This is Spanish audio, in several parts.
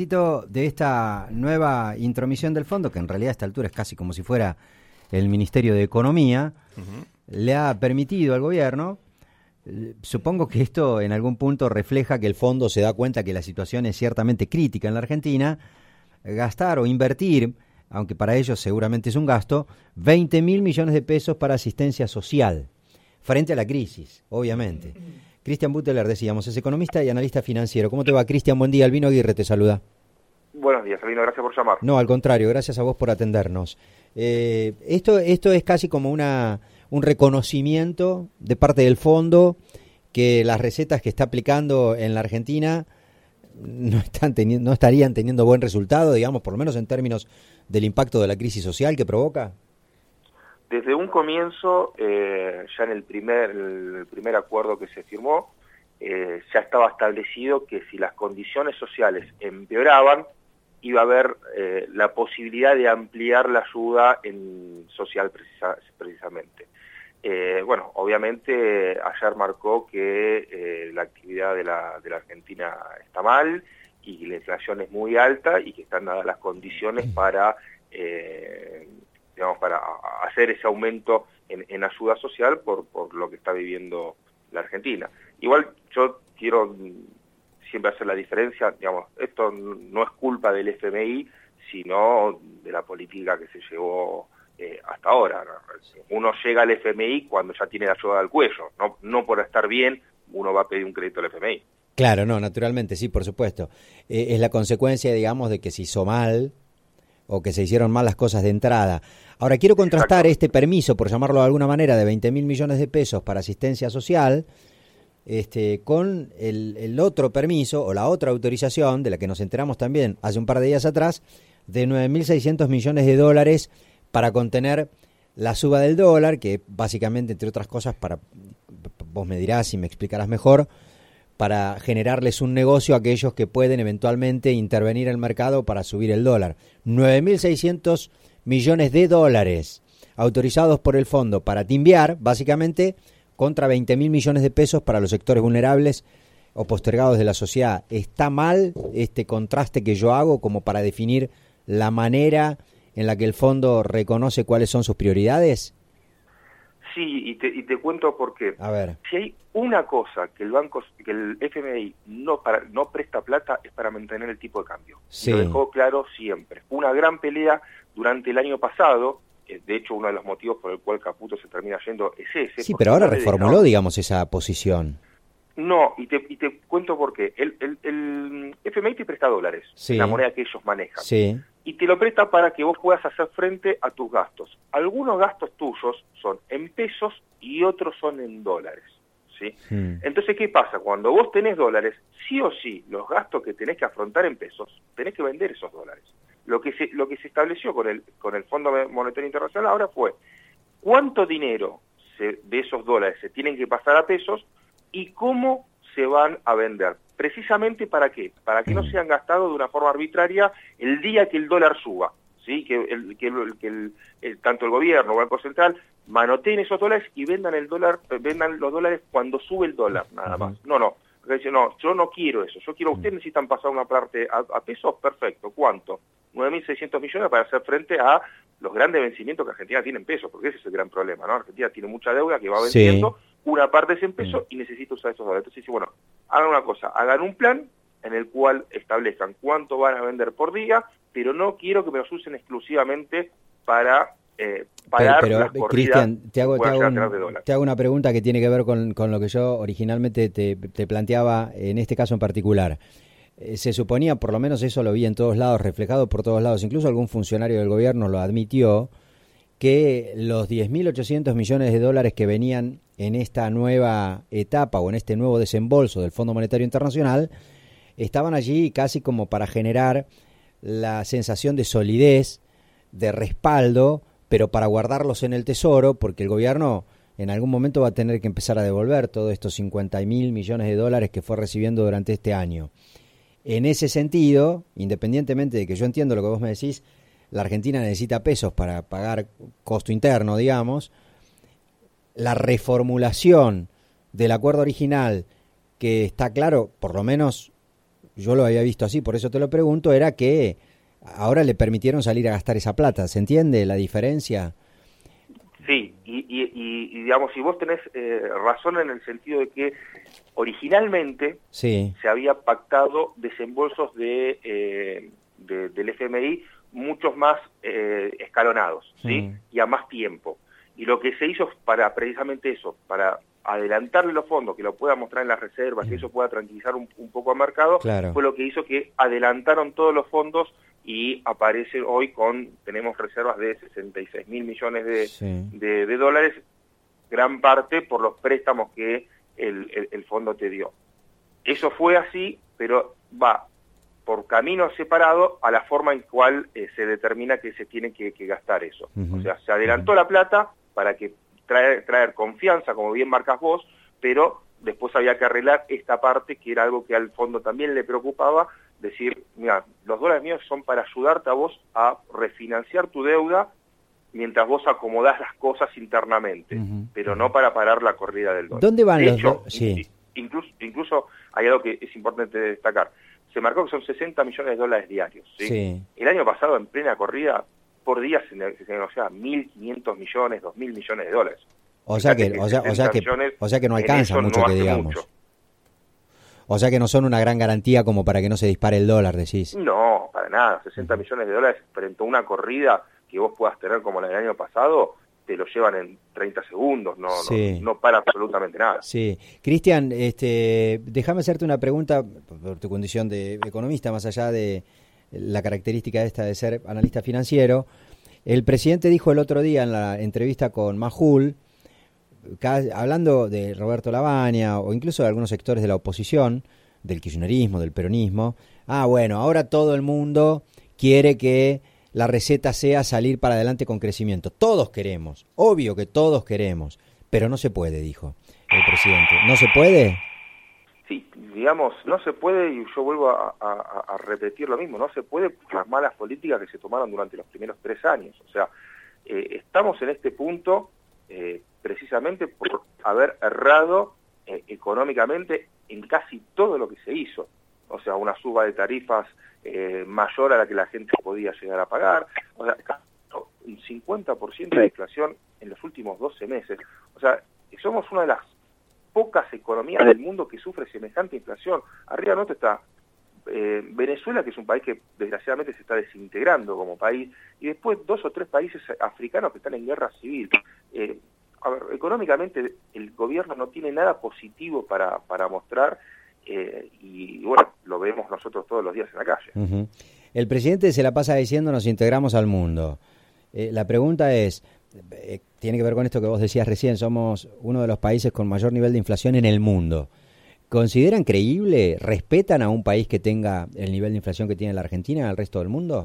ratito de esta nueva intromisión del fondo, que en realidad a esta altura es casi como si fuera el Ministerio de Economía, le ha permitido al gobierno, supongo que esto en algún punto refleja que el fondo se da cuenta que la situación es ciertamente crítica en la Argentina, gastar o invertir, aunque para ellos seguramente es un gasto, 20.000 millones de pesos para asistencia social, frente a la crisis, obviamente. Cristian Butteler, decíamos, es economista y analista financiero. ¿Cómo te va, Cristian? Buen día. Albino Aguirre te saluda. Buenos días, Albino. Gracias por llamar. No, al contrario, gracias a vos por atendernos. Esto es casi como un reconocimiento de parte del fondo que las recetas que está aplicando en la Argentina no estarían teniendo buen resultado, digamos, por lo menos en términos del impacto de la crisis social que provoca. Desde un comienzo, ya en el primer acuerdo que se firmó, ya estaba establecido que si las condiciones sociales empeoraban, iba a haber la posibilidad de ampliar la ayuda social precisamente. Bueno, obviamente ayer marcó que la actividad de la Argentina está mal y la inflación es muy alta y que están dadas las condiciones para hacer ese aumento en ayuda social por lo que está viviendo la Argentina. Igual yo quiero siempre hacer la diferencia, digamos, esto no es culpa del FMI, sino de la política que se llevó hasta ahora. Uno llega al FMI cuando ya tiene la ayuda al cuello, no por estar bien uno va a pedir un crédito al FMI. Claro, no, naturalmente, sí, por supuesto. Es la consecuencia, digamos, de que se hizo mal o que se hicieron mal las cosas de entrada. Ahora, quiero contrastar este permiso, por llamarlo de alguna manera, de 20.000 millones de pesos para asistencia social, con el otro permiso o la otra autorización, de la que nos enteramos también hace un par de días atrás, de 9.600 millones de dólares para contener la suba del dólar, que básicamente, entre otras cosas, vos me dirás y me explicarás mejor, para generarles un negocio a aquellos que pueden eventualmente intervenir en el mercado para subir el dólar. 9.600 millones de dólares autorizados por el fondo para timbiar, básicamente, contra 20.000 millones de pesos para los sectores vulnerables o postergados de la sociedad. ¿Está mal este contraste que yo hago como para definir la manera en la que el fondo reconoce cuáles son sus prioridades? Sí, y te cuento por qué. A ver. Si hay una cosa que el FMI no presta plata es para mantener el tipo de cambio. Sí. Lo dejó claro siempre. Una gran pelea durante el año pasado, de hecho uno de los motivos por el cual Caputo se termina yendo es ese. Sí, pero ahora reformuló, digamos, esa posición. No, y te cuento por qué. El FMI te presta dólares, sí, la moneda que ellos manejan. Sí. Y te lo presta para que vos puedas hacer frente a tus gastos. Algunos gastos tuyos son en pesos y otros son en dólares, ¿sí? Entonces, ¿qué pasa? Cuando vos tenés dólares, sí o sí, los gastos que tenés que afrontar en pesos, tenés que vender esos dólares. Lo que se estableció con el Fondo Monetario Internacional ahora fue cuánto dinero de esos dólares se tienen que pasar a pesos y cómo se van a vender. Precisamente ¿para qué? Para que no sean gastados de una forma arbitraria el día que el dólar suba, ¿sí? Que tanto el gobierno o el Banco Central manoteen esos dólares y vendan los dólares cuando sube el dólar, nada más. No, yo no quiero eso. Yo quiero, ustedes necesitan pasar una parte a pesos, perfecto. ¿Cuánto? 9.600 millones para hacer frente a los grandes vencimientos que Argentina tiene en pesos, porque ese es el gran problema, ¿no? Argentina tiene mucha deuda que va venciendo, sí. Una parte es en pesos y necesita usar esos dólares. Entonces dice, bueno, hagan una cosa, hagan un plan en el cual establezcan cuánto van a vender por día, pero no quiero que me los usen exclusivamente para pagar las corridas. Cristian, te hago una pregunta que tiene que ver con lo que yo originalmente te planteaba en este caso en particular. Se suponía, por lo menos eso lo vi en todos lados, reflejado por todos lados, incluso algún funcionario del gobierno lo admitió, que los 10.800 millones de dólares que venían en esta nueva etapa o en este nuevo desembolso del Fondo Monetario Internacional estaban allí casi como para generar la sensación de solidez, de respaldo, pero para guardarlos en el tesoro, porque el gobierno en algún momento va a tener que empezar a devolver todos estos 50.000 millones de dólares que fue recibiendo durante este año. En ese sentido, independientemente de que yo entiendo lo que vos me decís, la Argentina necesita pesos para pagar costo interno, digamos, la reformulación del acuerdo original, que está claro, por lo menos yo lo había visto así, por eso te lo pregunto, era que ahora le permitieron salir a gastar esa plata. ¿Se entiende la diferencia? Sí, y digamos, si vos tenés razón en el sentido de que originalmente sí. se había pactado desembolsos del FMI muchos más escalonados, ¿sí? Y a más tiempo. Y lo que se hizo para precisamente eso, para adelantarle los fondos, que lo pueda mostrar en las reservas, que eso pueda tranquilizar un poco al mercado, claro. fue lo que hizo que adelantaron todos los fondos y aparece hoy tenemos reservas de 66.000 millones de dólares, gran parte por los préstamos que el fondo te dio. Eso fue así, pero va por camino separado a la forma en cual se determina que se tiene que gastar eso. O sea, se adelantó la plata para que traer confianza, como bien marcas vos, pero después había que arreglar esta parte que era algo que al fondo también le preocupaba, decir, mira, los dólares míos son para ayudarte a vos a refinanciar tu deuda mientras vos acomodás las cosas internamente, pero no para parar la corrida del dólar. ¿Dónde van de los hecho, sí. incluso hay algo que es importante destacar. Se marcó que son 60 millones de dólares diarios. ¿Sí? Sí. El año pasado, en plena corrida, por día se negociaba 1.500 millones, 2.000 millones de dólares. O sea que no alcanza mucho, que digamos. Mucho. O sea que no son una gran garantía como para que no se dispare el dólar, decís. No, para nada. 60 millones de dólares frente a una corrida que vos puedas tener como la del año pasado, te lo llevan en 30 segundos, no para absolutamente nada. Sí. Cristian, déjame hacerte una pregunta por tu condición de economista, más allá de la característica esta de ser analista financiero. El presidente dijo el otro día en la entrevista con Majul, hablando de Roberto Lavagna o incluso de algunos sectores de la oposición, del kirchnerismo, del peronismo, bueno, ahora todo el mundo quiere que la receta sea salir para adelante con crecimiento. Todos queremos, obvio que todos queremos, pero no se puede, dijo el presidente. ¿No se puede? Sí, digamos, no se puede, y yo vuelvo a repetir lo mismo, no se puede por las malas políticas que se tomaron durante los primeros 3 años. O sea, estamos en este punto precisamente por haber errado económicamente en casi todo lo que se hizo. O sea, una suba de tarifas mayor a la que la gente podía llegar a pagar, o sea, un 50% de inflación en los últimos 12 meses. O sea, somos una de las pocas economías del mundo que sufre semejante inflación. Arriba no está Venezuela, que es un país que desgraciadamente se está desintegrando como país, y después 2 o 3 países africanos que están en guerra civil. A ver, económicamente el gobierno no tiene nada positivo para mostrar, y bueno, lo vemos nosotros todos los días en la calle. Uh-huh. El presidente se la pasa diciendo nos integramos al mundo. La pregunta es, tiene que ver con esto que vos decías recién, somos uno de los países con mayor nivel de inflación en el mundo. ¿Consideran creíble, respetan a un país que tenga el nivel de inflación que tiene la Argentina al resto del mundo?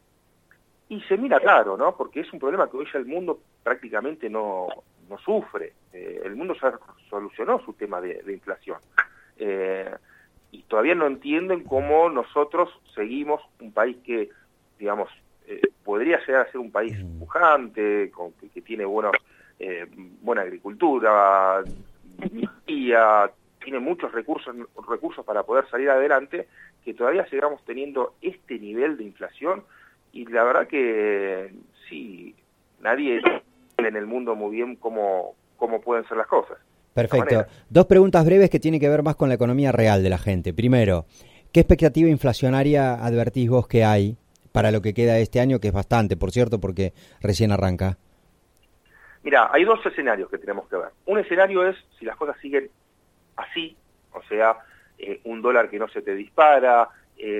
Y se mira claro, ¿no? Porque es un problema que hoy ya el mundo prácticamente no sufre. El mundo ya solucionó su tema de inflación. Y todavía no entienden cómo nosotros seguimos un país que, digamos, podría llegar a ser un país pujante, que tiene buena agricultura, tiene muchos recursos para poder salir adelante, que todavía sigamos teniendo este nivel de inflación. Y la verdad que sí, nadie en el mundo muy bien cómo pueden ser las cosas. Perfecto. 2 preguntas breves que tienen que ver más con la economía real de la gente. Primero, ¿qué expectativa inflacionaria advertís vos que hay para lo que queda este año, que es bastante, por cierto, porque recién arranca? Mira, hay 2 escenarios que tenemos que ver. Un escenario es si las cosas siguen así, o sea, un dólar que no se te dispara,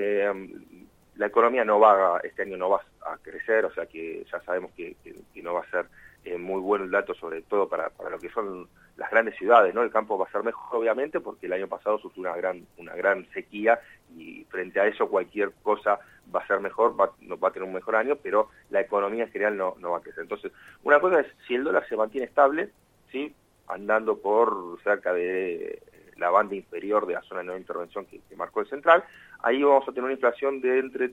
la economía este año no va a crecer, o sea que ya sabemos que no va a ser muy bueno el dato, sobre todo para lo que son las grandes ciudades, ¿no? El campo va a ser mejor, obviamente, porque el año pasado sufrió una gran sequía, y frente a eso cualquier cosa va a ser mejor, va a tener un mejor año, pero la economía en general no va a crecer. Entonces, una cosa es si el dólar se mantiene estable, ¿sí?, andando por cerca de la banda inferior de la zona de no intervención que marcó el central, ahí vamos a tener una inflación de entre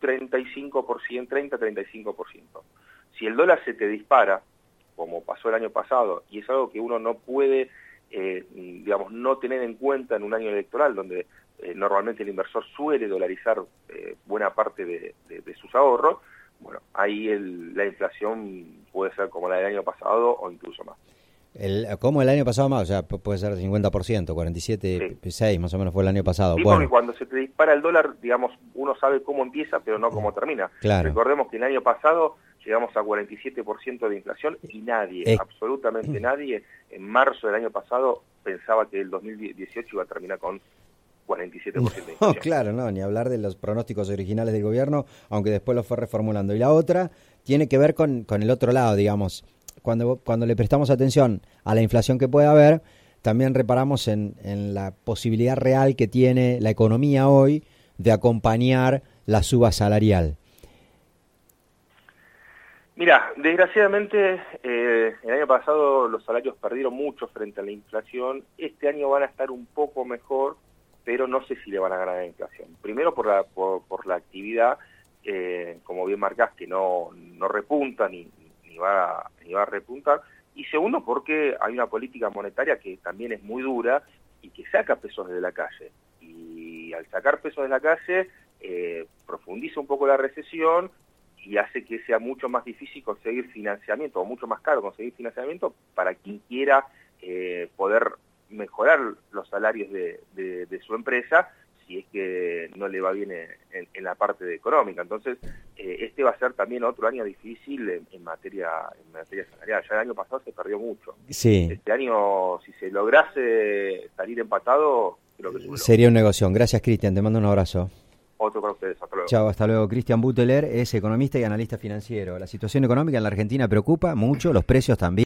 30-35%. Si el dólar se te dispara, como pasó el año pasado, y es algo que uno no puede, digamos, no tener en cuenta en un año electoral, donde normalmente el inversor suele dolarizar buena parte de sus ahorros, bueno, ahí la inflación puede ser como la del año pasado o incluso más. ¿Cómo el año pasado más? O sea, puede ser 50%, 47,6 sí. Más o menos fue el año pasado. Sí, bueno. Porque cuando se te dispara el dólar, digamos, uno sabe cómo empieza, pero no cómo termina. Claro. Recordemos que el año pasado llegamos a 47% de inflación y nadie, absolutamente nadie, en marzo del año pasado pensaba que el 2018 iba a terminar con 47% de inflación. No, claro, no, ni hablar de los pronósticos originales del gobierno, aunque después lo fue reformulando. Y la otra tiene que ver con el otro lado, digamos. Cuando le prestamos atención a la inflación que puede haber, también reparamos en la posibilidad real que tiene la economía hoy de acompañar la suba salarial. Mira, desgraciadamente el año pasado los salarios perdieron mucho frente a la inflación. Este año van a estar un poco mejor, pero no sé si le van a ganar a la inflación. Primero por la actividad, como bien marcás, que no repunta ni va a repuntar, y segundo porque hay una política monetaria que también es muy dura y que saca pesos de la calle, y al sacar pesos de la calle profundiza un poco la recesión y hace que sea mucho más difícil conseguir financiamiento, o mucho más caro conseguir financiamiento para quien quiera poder mejorar los salarios de su empresa, si es que no le va bien en la parte económica. Entonces, este va a ser también otro año difícil en materia salarial. Ya el año pasado se perdió mucho. Sí. Este año, si se lograse salir empatado, creo que sería un negocio. Gracias, Cristian. Te mando un abrazo. Otro para ustedes. Hasta luego. Chao, hasta luego. Cristian Buteler es economista y analista financiero. La situación económica en la Argentina preocupa mucho, los precios también.